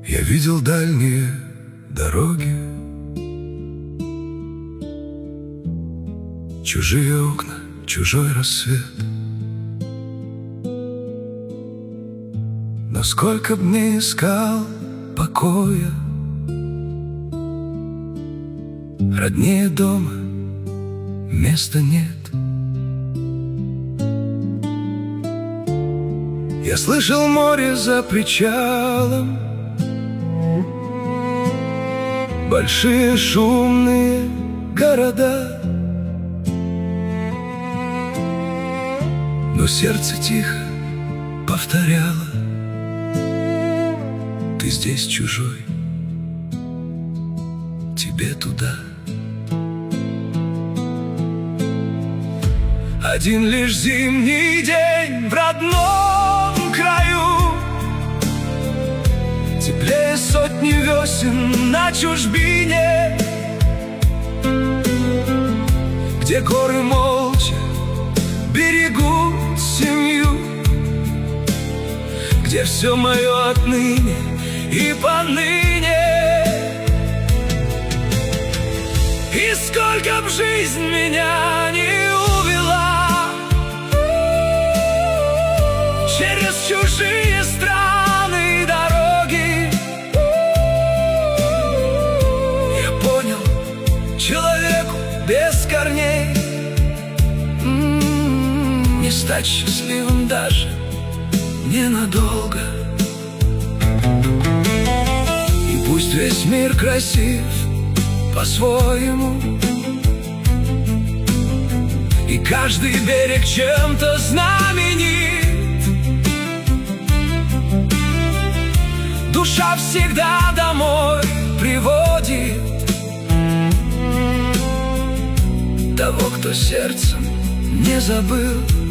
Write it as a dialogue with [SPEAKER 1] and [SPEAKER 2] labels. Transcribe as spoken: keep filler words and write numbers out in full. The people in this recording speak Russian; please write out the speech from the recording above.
[SPEAKER 1] Я видел дальние дороги, чужие окна, чужой рассвет. Но сколько б не искал покоя, роднее дома места нет. Я слышал море за причалом, большие шумные города, но сердце тихо повторяло: ты здесь чужой, тебе туда. Один лишь зимний день в родном краю, теплее сотни весен на чужбине, где горы молча берегут семью, где все мое отныне и поныне. И сколько б жизнь меня не увела через чужие страны и дороги, я понял, человеку без корней м-м, не стать счастливым даже ненадолго. И пусть весь мир красив по-своему, и каждый берег чем-то знаменит, душа всегда домой приводит того, кто сердцем не забыл